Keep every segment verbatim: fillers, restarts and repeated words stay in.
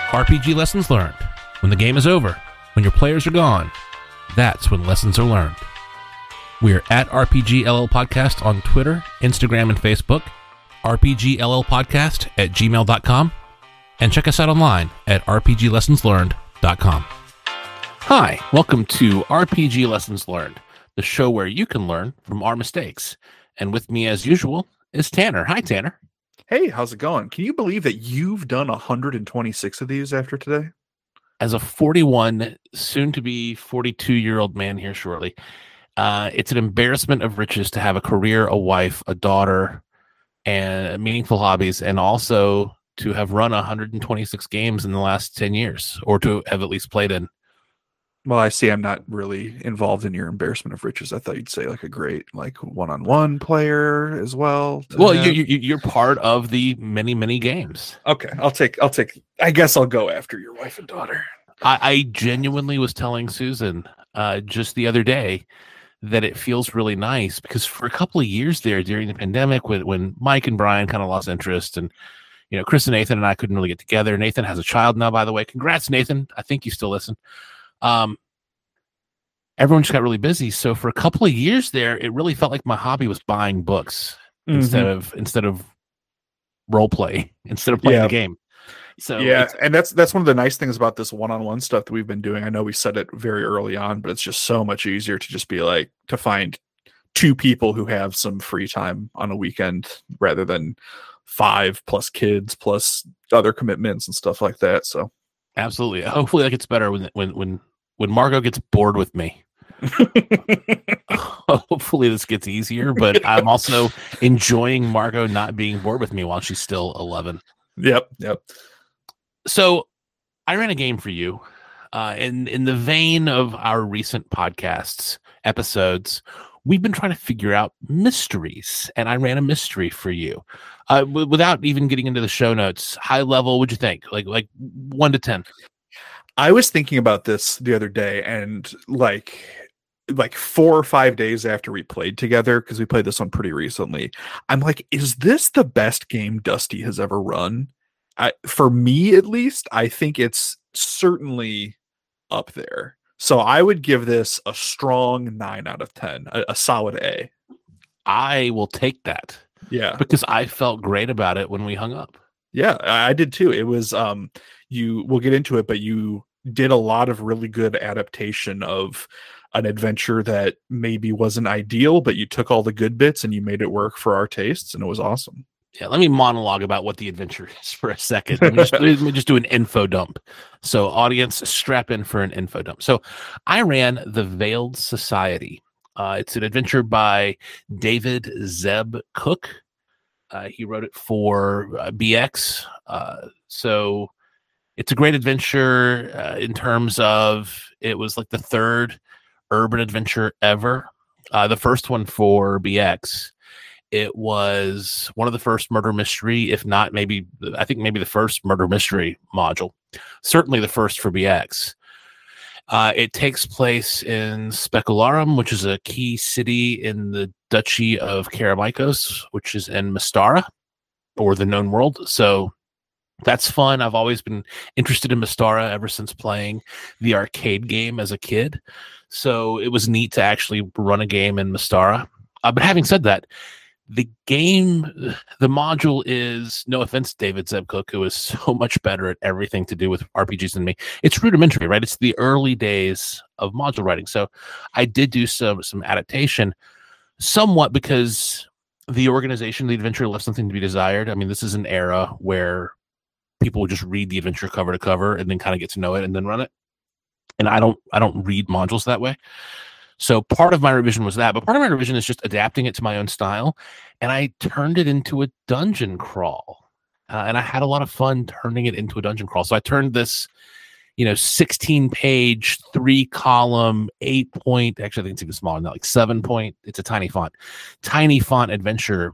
R P G lessons learned. When the game is over, when your players are gone, that's when lessons are learned. We are at R P G L L Podcast on Twitter, Instagram, and Facebook, R P G L L Podcast at gmail dot com, and check us out online at r p g lessons learned dot com. Hi, welcome to R P G Lessons Learned, the show where you can learn from our mistakes. And with me, as usual, is Tanner. Hi, Tanner. Hey, how's it going? Can you believe that you've done one hundred twenty-six of these after today? As a forty-one, soon-to-be forty-two-year-old man here shortly, uh, it's an embarrassment of riches to have a career, a wife, a daughter, and meaningful hobbies, and also to have run one hundred twenty-six games in the last ten years, or to have at least played in. Well, I see I'm not really involved in your embarrassment of riches. I thought you'd say like a great like one-on-one player as well. Well, you, you, you're part of the many, many games. Okay, I'll take, I'll take, I guess I'll go after your wife and daughter. I, I genuinely was telling Susan uh, just the other day that it feels really nice because for a couple of years there during the pandemic when, when Mike and Brian kind of lost interest and, you know, Chris and Nathan and I couldn't really get together. Nathan has a child now, by the way. Congrats, Nathan. I think you still listen. Um, everyone just got really busy. So for a couple of years there, it really felt like my hobby was buying books mm-hmm. instead of, instead of role play, instead of playing yeah. the game. So yeah. And that's, that's one of the nice things about this one-on-one stuff that we've been doing. I know we said it very early on, but it's just so much easier to just be like, to find two people who have some free time on a weekend rather than five plus kids, plus other commitments and stuff like that. So absolutely. Hopefully that gets better when, when, when, when Margot gets bored with me. Hopefully this gets easier, but I'm also enjoying Margot not being bored with me while she's still eleven. Yep. Yep. So I ran a game for you uh, in, in the vein of our recent podcasts episodes. We've been trying to figure out mysteries, and I ran a mystery for you. Uh, w- without even getting into the show notes, high level, what'd you think? Like, like one to ten. I was thinking about this the other day, and like, like four or five days after we played together, because we played this one pretty recently, I'm like, is this the best game Dusty has ever run? I, for me, at least, I think it's certainly up there. So I would give this a strong nine out of ten, a, a solid A. I will take that. Yeah. Because I felt great about it when we hung up. Yeah, I did too. It was, um, you, we'll get into it, but you did a lot of really good adaptation of an adventure that maybe wasn't ideal, but you took all the good bits and you made it work for our tastes, and it was awesome. Yeah, let me monologue about what the adventure is for a second. Let me, just, let me just do an info dump. So, audience, strap in for an info dump. So, I ran The Veiled Society. Uh, it's an adventure by David Zeb Cook. Uh, he wrote it for uh, B X. Uh, so, it's a great adventure uh, in terms of it was like the third urban adventure ever. Uh, the first one for B X. It was one of the first murder mystery, if not maybe, I think maybe the first murder mystery module. Certainly the first for B X. Uh, it takes place in Specularum, which is a key city in the Duchy of Karameikos, which is in Mystara, or the known world. So that's fun. I've always been interested in Mystara ever since playing the arcade game as a kid. So it was neat to actually run a game in Mystara. Uh, but having said that, the game, the module is, no offense, David Zeb Cook, who is so much better at everything to do with R P Gs than me. It's rudimentary, right? It's the early days of module writing. So I did do some some adaptation, somewhat because the organization, the adventure left something to be desired. I mean, this is an era where people would just read the adventure cover to cover and then kind of get to know it and then run it. And I don't, I don't read modules that way. So part of my revision was that, but part of my revision is just adapting it to my own style. And I turned it into a dungeon crawl. Uh, and I had a lot of fun turning it into a dungeon crawl. So I turned this, you know, sixteen page, three column, eight point, actually I think it's even smaller than that, like seven point, it's a tiny font, tiny font adventure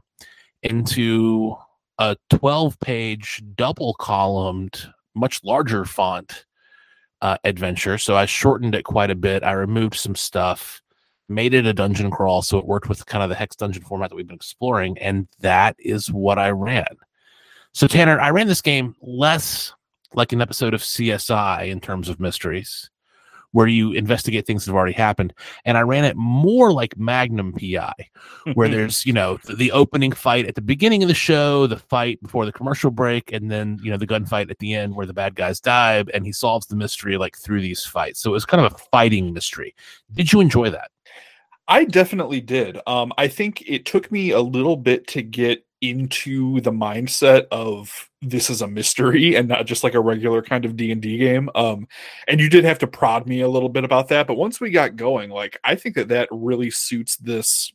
into a twelve page, double columned, much larger font Uh, adventure. So I shortened it quite a bit. I removed some stuff, made it a dungeon crawl, so it worked with kind of the hex dungeon format that we've been exploring, and that is what I ran. So Tanner, I ran this game less like an episode of C S I in terms of mysteries, where you investigate things that have already happened. And I ran it more like Magnum P I, where there's, you know, the, the opening fight at the beginning of the show, the fight before the commercial break, and then, you know, the gunfight at the end where the bad guys die, and he solves the mystery like through these fights. So it was kind of a fighting mystery. Did you enjoy that? I definitely did. Um, I think it took me a little bit to get into the mindset of this is a mystery and not just like a regular kind of D and D game. Um, and you did have to prod me a little bit about that. But once we got going, like, I think that that really suits this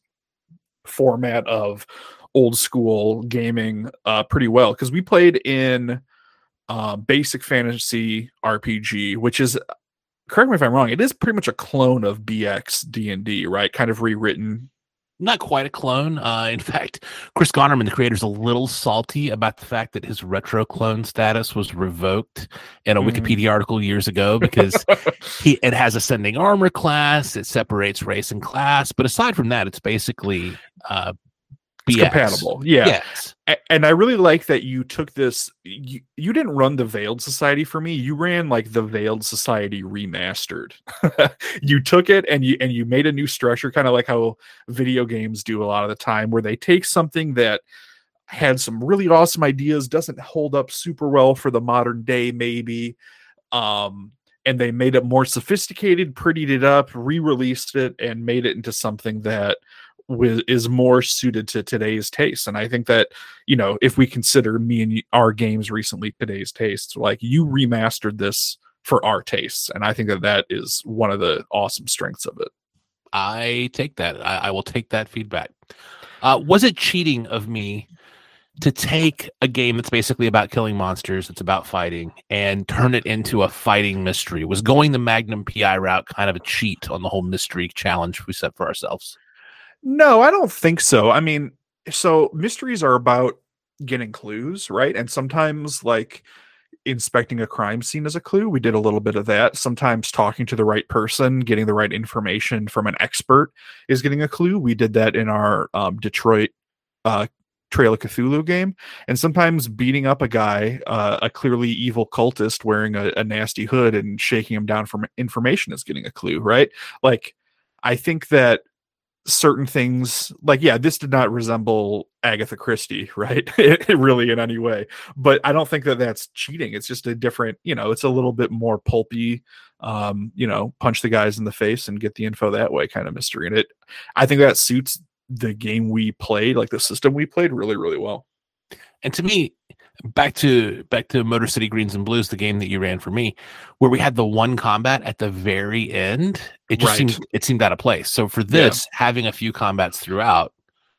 format of old school gaming uh, pretty well. Because we played in uh, Basic Fantasy R P G, which is, correct me if I'm wrong, it is pretty much a clone of B X D and D, right? Kind of rewritten. Not quite a clone. Uh, in fact, Chris Gonerman, the creator, is a little salty about the fact that his retro clone status was revoked in a mm. Wikipedia article years ago because he it has ascending armor class, it separates race and class, but aside from that, it's basically uh, It's B X. compatible. Yeah. Yes. And I really like that you took this. You, you didn't run the Veiled Society for me. You ran like the Veiled Society remastered. You took it and you and you made a new structure, kind of like how video games do a lot of the time, where they take something that had some really awesome ideas, doesn't hold up super well for the modern day, maybe. Um, and they made it more sophisticated, prettied it up, re-released it, and made it into something that with is more suited to today's tastes. And I think that, you know, if we consider me and our games recently today's tastes, like, you remastered this for our tastes, and I think that that is one of the awesome strengths of it. I take that. I, I will take that feedback. Uh, was it cheating of me to take a game that's basically about killing monsters, it's about fighting, and turn it into a fighting mystery? Was going the Magnum P I route kind of a cheat on the whole mystery challenge we set for ourselves? No, I don't think so. I mean, so mysteries are about getting clues, right? And sometimes, like, inspecting a crime scene is a clue. We did a little bit of that. Sometimes talking to the right person, getting the right information from an expert is getting a clue. We did that in our um, Detroit uh, Trail of Cthulhu game. And sometimes beating up a guy, uh, a clearly evil cultist wearing a, a nasty hood, and shaking him down for information is getting a clue, right? Like, I think that certain things, like, yeah, this did not resemble Agatha Christie, right? it, it really in any way, but I don't think that that's cheating. It's just a different, you know, it's a little bit more pulpy, um, you know, punch the guys in the face and get the info that way kind of mystery. And it, I think that suits the game we played, like the system we played, really, really well. And to me, back to back to Motor City Greens and Blues, the game that you ran for me, where we had the one combat at the very end, it just Right. seemed it seemed out of place. So for this, yeah. having a few combats throughout,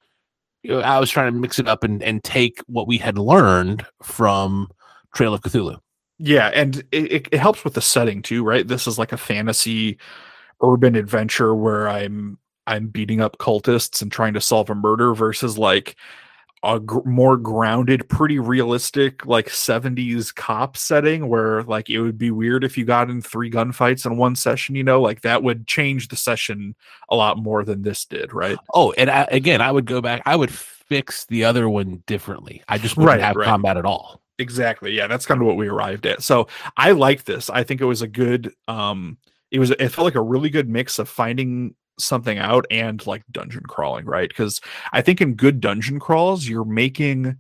you know, I was trying to mix it up and, and take what we had learned from Trail of Cthulhu. Yeah, and it, it helps with the setting too, right? This is like a fantasy urban adventure where I'm I'm beating up cultists and trying to solve a murder, versus like a gr- more grounded, pretty realistic, like seventies cop setting where, like, it would be weird if you got in three gunfights in one session, you know, like that would change the session a lot more than this did, right? Oh, and I, again, I would go back, I would fix the other one differently. I just wouldn't right, have right. combat at all. Exactly. Yeah, that's kind of what we arrived at. So I like this. I think it was a good, um, it was, it felt like a really good mix of finding something out and like dungeon crawling, right? Because I think in good dungeon crawls, you're making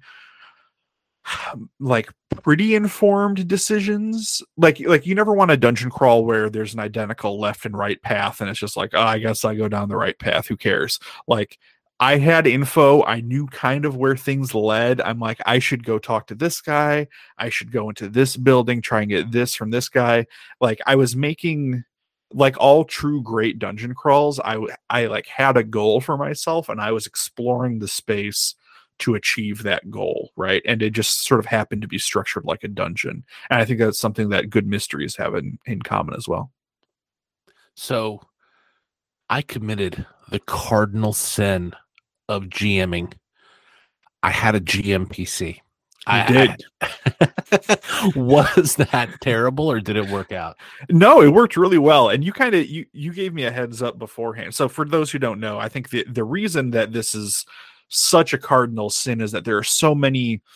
like pretty informed decisions. Like, like you never want a dungeon crawl where there's an identical left and right path, and it's just like, oh, I guess I go down the right path. Who cares? Like, I had info. I knew kind of where things led. I'm like, I should go talk to this guy. I should go into this building, try and get this from this guy. Like, I was making, like all true great dungeon crawls, I, I like had a goal for myself, and I was exploring the space to achieve that goal, right? And it just sort of happened to be structured like a dungeon. And I think that's something that good mysteries have in, in common as well. So I committed the cardinal sin of GMing. I had a G M P C. You I did. I, was that terrible, or did it work out? No, it worked really well. And you kind of you you gave me a heads up beforehand. So for those who don't know, I think the the reason that this is such a cardinal sin is that there are so many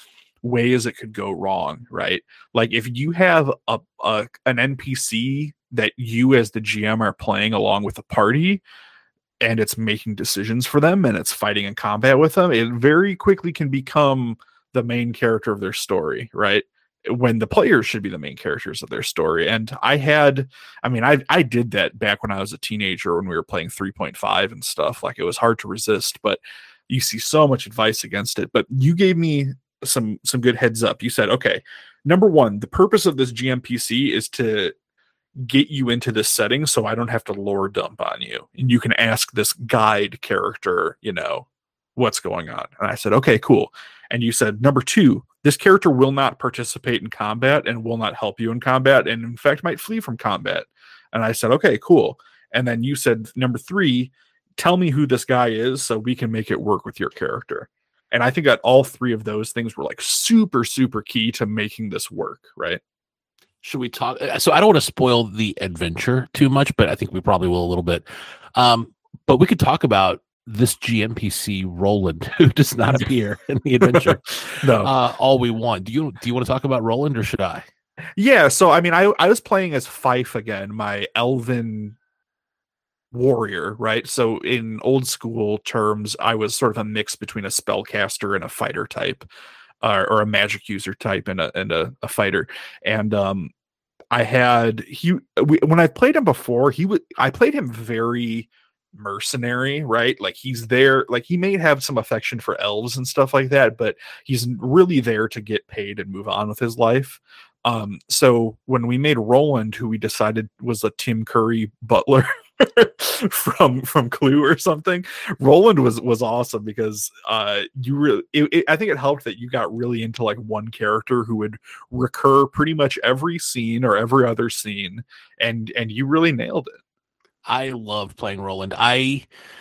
ways it could go wrong, right? Like if you have a, a an N P C that you as the G M are playing along with a party, and it's making decisions for them and it's fighting in combat with them, it very quickly can become the main character of their story, right? When the players should be the main characters of their story. And I had, I mean, I I did that back when I was a teenager when we were playing three point five and stuff. Like it was hard to resist, but you see so much advice against it. But you gave me some some good heads up. You said, okay, number one, the purpose of this G M P C is to get you into this setting so I don't have to lore dump on you. And you can ask this guide character, you know, what's going on. And I said, okay, cool. And you said, number two, this character will not participate in combat and will not help you in combat, and in fact might flee from combat. And I said, okay, cool. And then you said, number three, tell me who this guy is so we can make it work with your character. And I think that all three of those things were like super, super key to making this work, right? Should we talk? So I don't want to spoil the adventure too much, but I think we probably will a little bit. Um, but we could talk about this G M P C Roland, who does not appear in the adventure. No, uh, all we want. Do you do you want to talk about Roland, or should I? Yeah. So I mean, I I was playing as Fife again, my elven warrior, right? So in old school terms, I was sort of a mix between a spellcaster and a fighter type. Uh, or a magic user type and a and a, a fighter, and um, I had he we, when I played him before, he would I played him very mercenary, right? Like he's there, like he may have some affection for elves and stuff like that, but he's really there to get paid and move on with his life. Um, so when we made Roland, who we decided was a Tim Curry butler from from Clue or something, Roland was was awesome because uh, you really, it, it, I think it helped that you got really into like one character who would recur pretty much every scene or every other scene, and and you really nailed it. I love playing Roland. I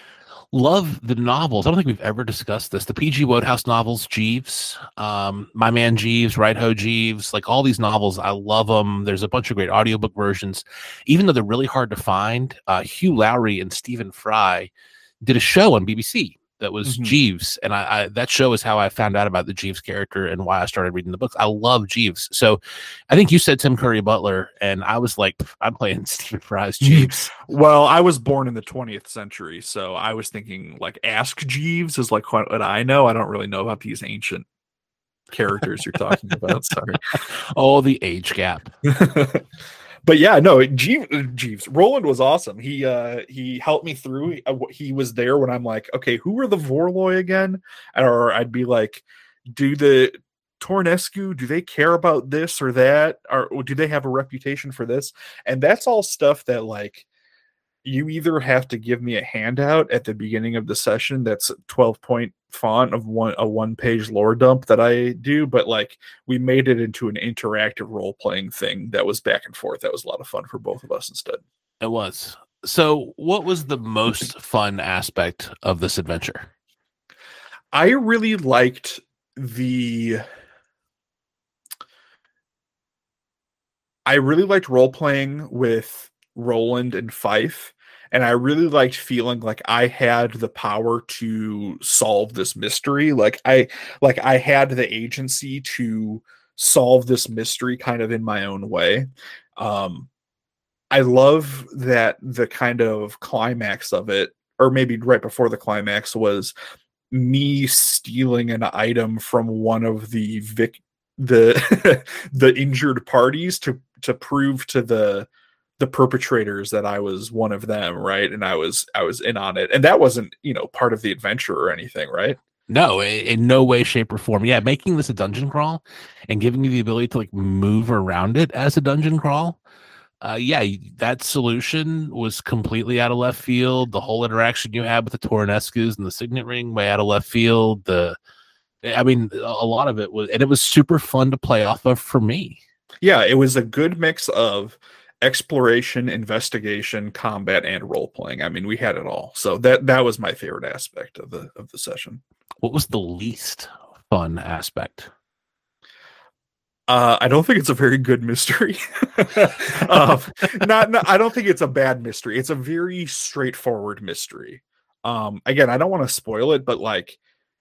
love the novels. I don't think we've ever discussed this. The P G Wodehouse novels, Jeeves, um, My Man Jeeves, Right Ho Jeeves, like all these novels, I love them. There's a bunch of great audiobook versions. Even though they're really hard to find, uh, Hugh Lowry and Stephen Fry did a show on B B C that was mm-hmm. Jeeves. And I, I that show is how I found out about the Jeeves character and why I started reading the books. I love Jeeves. So I think you said Tim Curry Butler, and I was like, I'm playing Stephen Fry's Jeeves. Well, I was born in the twentieth century, so I was thinking like Ask Jeeves is like what I know. I don't really know about these ancient characters you're talking about. Sorry. Oh, the age gap. But yeah, no, Jeeves, Jeeves, Roland was awesome. He uh, he helped me through. He was there when I'm like, okay, who are the Vorloi again? Or I'd be like, do the Tornescu, do they care about this or that? Or, or do they have a reputation for this? And that's all stuff that like you either have to give me a handout at the beginning of the session that's twelve point font of one a one page lore dump that I do, but like we made it into an interactive role playing thing that was back and forth. That was a lot of fun for both of us instead. It was. So what was the most fun aspect of this adventure? I really liked the I really liked role playing with Roland and Fife. And I really liked feeling like I had the power to solve this mystery. Like I, like I had the agency to solve this mystery kind of in my own way. Um, I love that the kind of climax of it, or maybe right before the climax, was me stealing an item from one of the vic, the the injured parties to to prove to the the perpetrators that I was one of them, right? And I was I was in on it. And that wasn't, you know, part of the adventure or anything, right? No, in no way, shape, or form. Yeah, making this a dungeon crawl and giving you the ability to like move around it as a dungeon crawl. Uh, yeah, that solution was completely out of left field. The whole interaction you had with the Tornescus and the Signet Ring way out of left field. The, I mean, a lot of it was, and it was super fun to play off of for me. Yeah, it was a good mix of exploration, investigation, combat, and role playing. I mean, we had it all. So that that was my favorite aspect of the of the session. What was the least fun aspect? Uh, I don't think it's a very good mystery. um, not, not, I don't think it's a bad mystery. It's a very straightforward mystery. Um, again, I don't want to spoil it, but like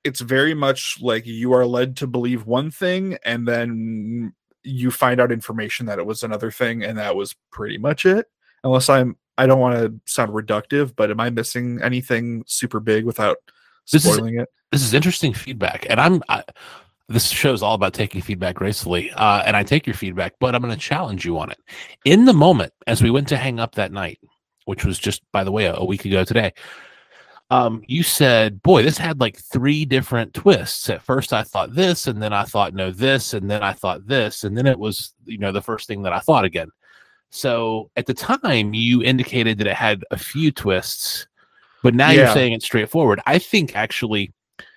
it's very much like you are led to believe one thing, and then you find out information that it was another thing, and that was pretty much it. Unless I'm, I don't want to sound reductive, but am I missing anything super big without spoiling this is, it? This is interesting feedback, and I'm. I, this show is all about taking feedback gracefully, uh, and I take your feedback, but I'm going to challenge you on it. In the moment, as we went to hang up that night, which was just, by the way, a, a week ago today, um, you said, boy, this had like three different twists. At first I thought this, and then I thought, no, this, and then I thought this, and then it was, you know, the first thing that I thought again. So at the time, you indicated that it had a few twists, but now yeah. you're saying it's straightforward. I think actually...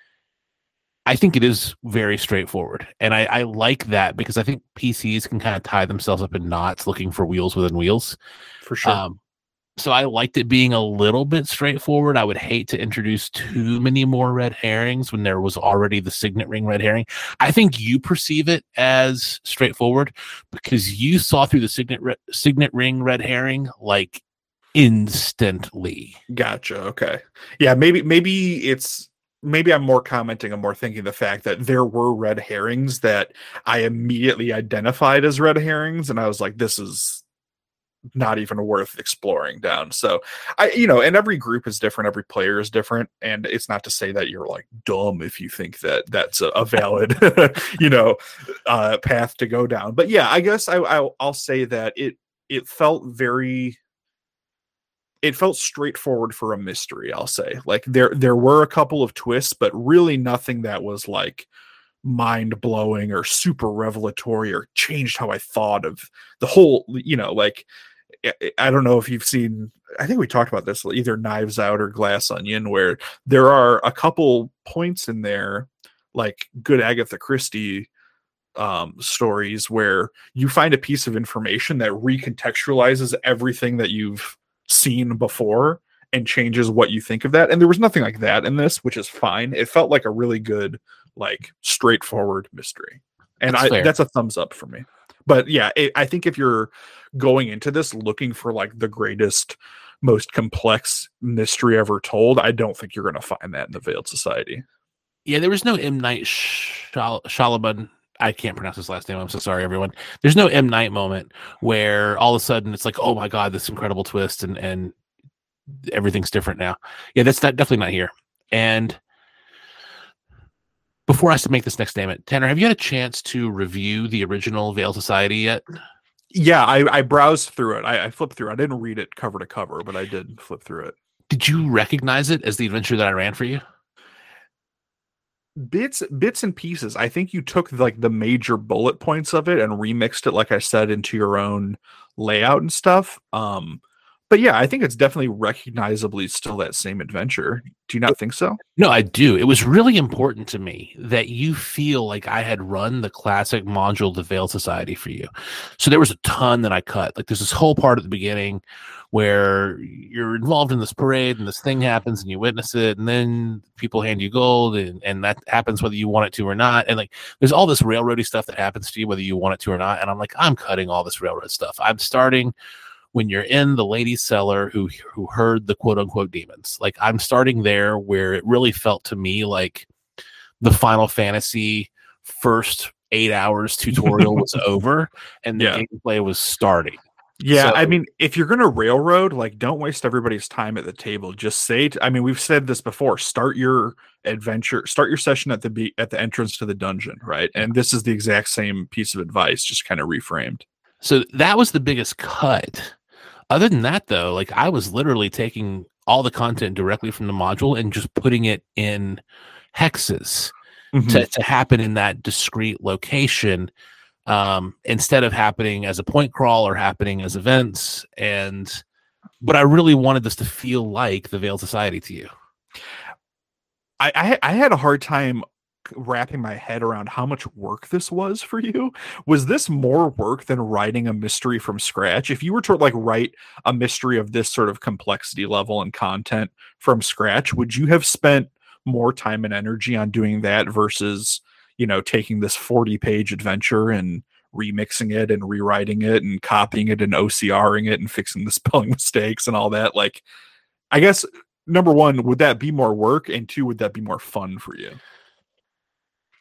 I think it is very straightforward, and I, I like that because I think P Cs can kind of tie themselves up in knots looking for wheels within wheels. For sure. Um, so I liked it being a little bit straightforward. I would hate to introduce too many more red herrings when there was already the signet ring red herring. I think you perceive it as straightforward because you saw through the signet re- signet ring red herring like instantly. Gotcha. Okay. Yeah, maybe maybe it's maybe I'm more commenting, I'm more thinking the fact that there were red herrings that I immediately identified as red herrings, and I was like, this is not even worth exploring down. So I, you know, and every group is different, every player is different, and it's not to say that you're like dumb if you think that that's a, a valid, you know, uh, path to go down. But yeah, I guess I, I'll, I'll say that it it felt very. It felt straightforward for a mystery, I'll say. Like there there were a couple of twists, but really nothing that was like mind-blowing or super revelatory or changed how I thought of the whole, you know, like I don't know if you've seen, I think we talked about this, either Knives Out or Glass Onion, where there are a couple points in there, like good Agatha Christie um, stories, where you find a piece of information that recontextualizes everything that you've seen before and changes what you think of that. And there was nothing like that in this, which is fine. It felt like a really good, like straightforward mystery, and that's I fair. That's a thumbs up for me. But yeah, it, I think if you're going into this looking for like the greatest, most complex mystery ever told, I don't think you're going to find that in the Veiled Society. Yeah, there was no M. Night Shyal- Shyamalan. I can't pronounce his last name. I'm so sorry, everyone. There's no M. Night moment where all of a sudden it's like, oh my God, this incredible twist and, and everything's different now. Yeah, that's not, definitely not here. And before I make this next statement, Tanner, have you had a chance to review the original Veiled Society yet? Yeah, I, I browsed through it. I, I flipped through it. I didn't read it cover to cover, but I did flip through it. Did you recognize it as the adventure that I ran for you? Bits bits and pieces. I think you took like the major bullet points of it and remixed it, like I said, into your own layout and stuff. Um, but yeah, I think it's definitely recognizably still that same adventure. Do you not think so? No, I do. It was really important to me that you feel like I had run the classic module, the Veiled Society, for you. So there was a ton that I cut. Like there's this whole part at the beginning where you're involved in this parade and this thing happens and you witness it, and then people hand you gold, and, and that happens whether you want it to or not. And like there's all this railroady stuff that happens to you whether you want it to or not. And I'm like, I'm cutting all this railroad stuff. I'm starting when you're in the lady's cellar who who heard the quote unquote demons. Like I'm starting there where it really felt to me like the Final Fantasy first eight hours tutorial was over and the yeah. gameplay was starting. Yeah, so, I mean, if you're going to railroad, like, don't waste everybody's time at the table. Just say, t- I mean, we've said this before, start your adventure, start your session at the be- at the entrance to the dungeon, right? And this is the exact same piece of advice, just kind of reframed. So that was the biggest cut. Other than that, though, like, I was literally taking all the content directly from the module and just putting it in hexes mm-hmm. to, to happen in that discrete location. Um, instead of happening as a point crawl or happening as events. And, but I really wanted this to feel like the Veiled Society to you. I, I, I had a hard time wrapping my head around how much work this was for you. Was this more work than writing a mystery from scratch? If you were to like write a mystery of this sort of complexity level and content from scratch, would you have spent more time and energy on doing that versus, you know, taking this forty page adventure and remixing it and rewriting it and copying it and OCRing it and fixing the spelling mistakes and all that? Like, I guess, number one, would that be more work? And two, would that be more fun for you?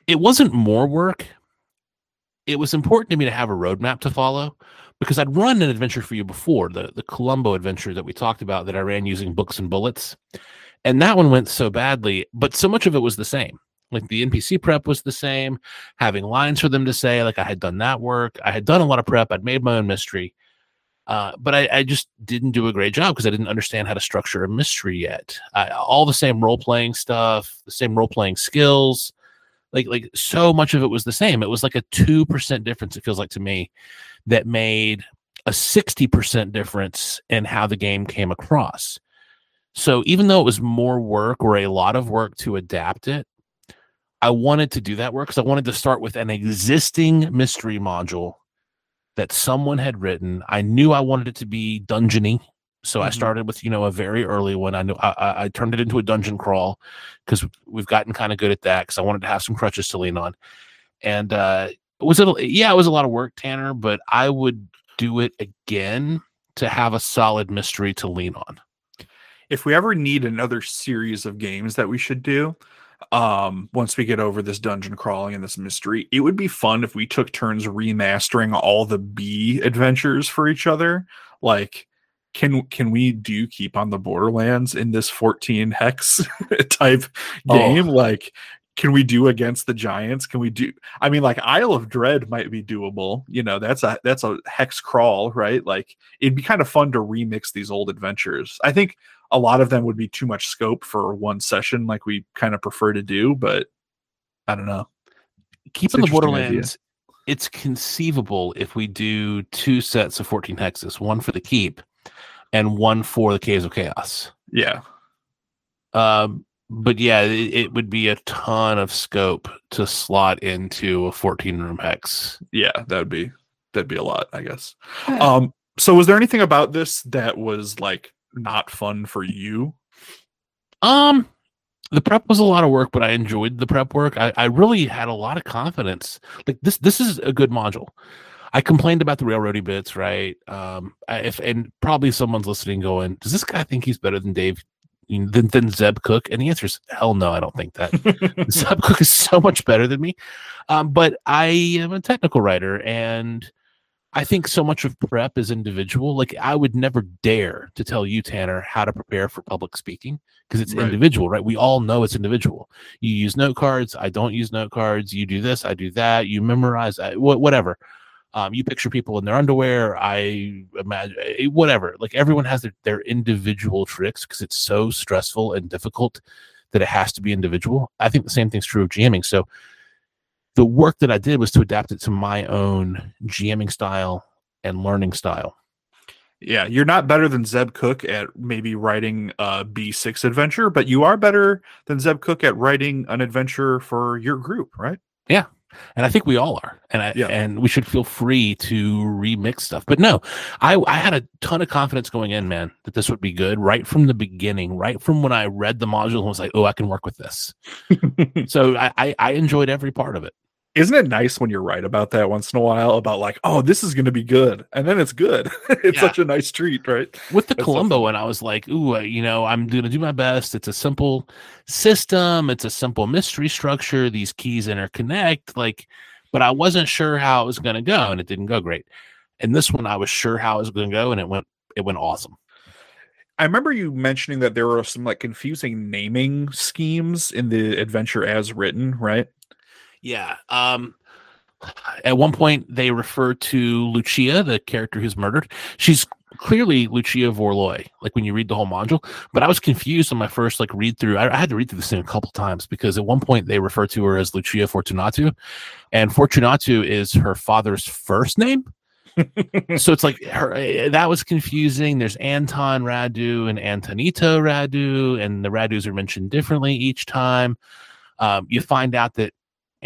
It wasn't more work. It was important to me to have a roadmap to follow because I'd run an adventure for you before, the, the Columbo adventure that we talked about that I ran using books and bullets. And that one went so badly, but so much of it was the same. Like the N P C prep was the same, having lines for them to say, like I had done that work. I had done a lot of prep. I'd made my own mystery. Uh, but I, I just didn't do a great job because I didn't understand how to structure a mystery yet. I, all the same role-playing stuff, the same role-playing skills, like like so much of it was the same. It was like a two percent difference, it feels like to me, that made a sixty percent difference in how the game came across. So even though it was more work or a lot of work to adapt it, I wanted to do that work because I wanted to start with an existing mystery module that someone had written. I knew I wanted it to be dungeony, so mm-hmm. I started with, you know, a very early one. I knew I, I, I turned it into a dungeon crawl because we've gotten kind of good at that because I wanted to have some crutches to lean on. And uh, was it? Yeah, it was a lot of work, Tanner, but I would do it again to have a solid mystery to lean on. If we ever need another series of games that we should do, um once we get over this dungeon crawling and this mystery, it would be fun if we took turns remastering all the B adventures for each other. Like, can can we do Keep on the Borderlands in this fourteen hex type game? Oh. Like, can we do Against the Giants? Can we do, I mean, like Isle of Dread might be doable, you know, that's a that's a hex crawl, right? Like, it'd be kind of fun to remix these old adventures. I think a lot of them would be too much scope for one session, like we kind of prefer to do, but I don't know. Keep on the Borderlands, idea. It's conceivable if we do two sets of fourteen hexes, one for the keep and one for the Caves of Chaos. Yeah. Um, but yeah, it, it would be a ton of scope to slot into a fourteen room hex. Yeah, that would be, that'd be a lot, I guess. Um, so was there anything about this that was like not fun for you? Um, the prep was a lot of work, but I enjoyed the prep work. I, I really had a lot of confidence. Like this, this is a good module. I complained about the railroady bits, right? Um, I, if and probably someone's listening, going, "Does this guy think he's better than Dave, than, than Zeb Cook?" And the answer is, hell no, I don't think that. Zeb Cook is so much better than me. Um, but I am a technical writer, and I think so much of prep is individual. Like, I would never dare to tell you, Tanner, how to prepare for public speaking because it's right. individual, right? We all know it's individual. You use note cards. I don't use note cards. You do this. I do that. You memorize. I, wh- whatever. Um, you picture people in their underwear. I imagine whatever. Like, everyone has their, their individual tricks because it's so stressful and difficult that it has to be individual. I think the same thing's true of jamming. So the work that I did was to adapt it to my own jamming style and learning style. Yeah, you're not better than Zeb Cook at maybe writing a B six adventure, but you are better than Zeb Cook at writing an adventure for your group, right? Yeah. And I think we all are. And I, yeah. and we should feel free to remix stuff. But no, I, I had a ton of confidence going in, man, that this would be good right from the beginning, right from when I read the module and was like, oh, I can work with this. So I, I, I enjoyed every part of it. Isn't it nice when you're right about that once in a while about like, oh, this is going to be good. And then it's good. It's yeah. such a nice treat, right? With the That's Columbo one, I was like, ooh, uh, you know, I'm going to do my best. It's a simple system. It's a simple mystery structure. These keys interconnect. Like, but I wasn't sure how it was going to go, and it didn't go great. And this one, I was sure how it was going to go, and it went, it went awesome. I remember you mentioning that there were some like confusing naming schemes in the adventure as written, right? Yeah. Um, at one point, they refer to Lucia, the character who's murdered. She's clearly Lucia Vorloy, like when you read the whole module. But I was confused on my first like read through. I, I had to read through this thing a couple times because at one point they refer to her as Lucia Fortunatu, and Fortunatu is her father's first name. So it's like her, that was confusing. There's Anton Radu and Antonito Radu, and the Radus are mentioned differently each time. Um, you find out that,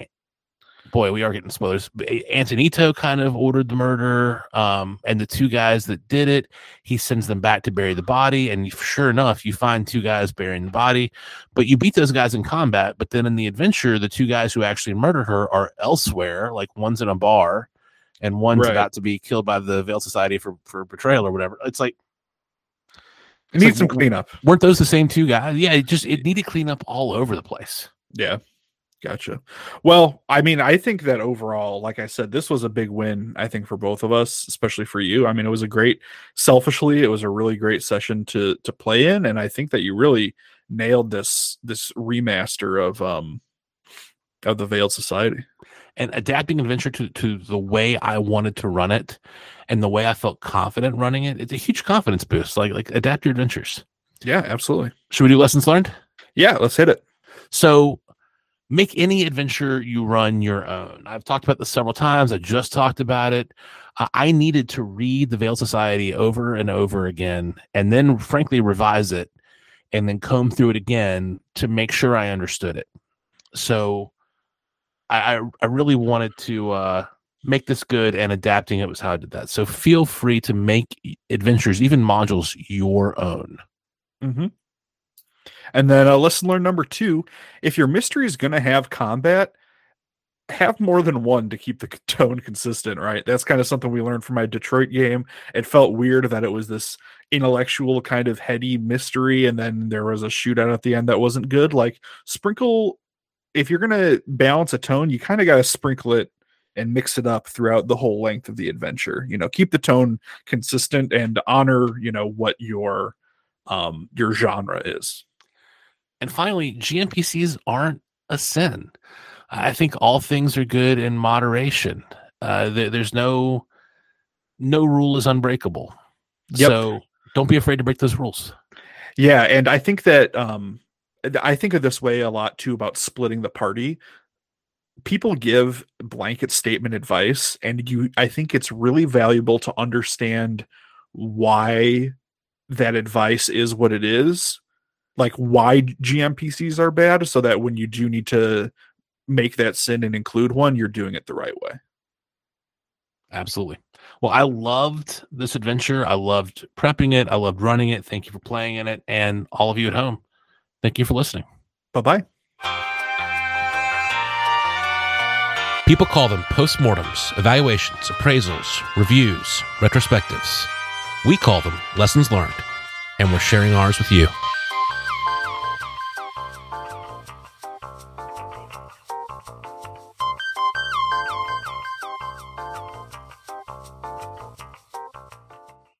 boy, we are getting spoilers. Antonito kind of ordered the murder, um, and the two guys that did it, he sends them back to bury the body, and sure enough, you find two guys burying the body, but you beat those guys in combat, but then in the adventure, the two guys who actually murdered her are elsewhere, like one's in a bar, and one's right. about to be killed by the Veiled Society for, for betrayal or whatever. It's like... It needs like, some cleanup. Weren't those the same two guys? Yeah, it just it needed cleanup all over the place. Yeah. Gotcha. Well, I mean, I think that overall, like I said, this was a big win, I think, for both of us, especially for you. I mean, it was a great, selfishly, it was a really great session to to play in, and I think that you really nailed this this remaster of um of the Veiled Society. And adapting Adventure to, to the way I wanted to run it and the way I felt confident running it, it's a huge confidence boost. Like, like adapt your adventures. Yeah, absolutely. Should we do lessons learned? Yeah, let's hit it. So make any adventure you run your own. I've talked about this several times. I just talked about it. Uh, I needed to read the Veiled Society over and over again, and then frankly revise it and then comb through it again to make sure I understood it. So I, I really wanted to uh, make this good, and adapting it was how I did that. So feel free to make adventures, even modules, your own. Mm-hmm. And then uh, lesson learned number two, if your mystery is going to have combat, have more than one to keep the tone consistent, right? That's kind of something we learned from my Detroit game. It felt weird that it was this intellectual kind of heady mystery, and then there was a shootout at the end that wasn't good. Like, sprinkle... if you're going to balance a tone, you kind of got to sprinkle it and mix it up throughout the whole length of the adventure. You know, keep the tone consistent and honor, you know, what your um, your genre is. And finally, G N P Cs aren't a sin. I think all things are good in moderation. Uh, there, there's no no rule is unbreakable. Yep. So don't be afraid to break those rules. Yeah, and I think that um, I think of this way a lot too about splitting the party. People give blanket statement advice, and you, I think it's really valuable to understand why that advice is what it is, like why G M P Cs are bad, so that when you do need to make that sin and include one, you're doing it the right way. Absolutely. Well, I loved this adventure. I loved prepping it. I loved running it. Thank you for playing in it. And all of you at home, thank you for listening. Bye-bye. People call them postmortems, evaluations, appraisals, reviews, retrospectives. We call them lessons learned, and we're sharing ours with you.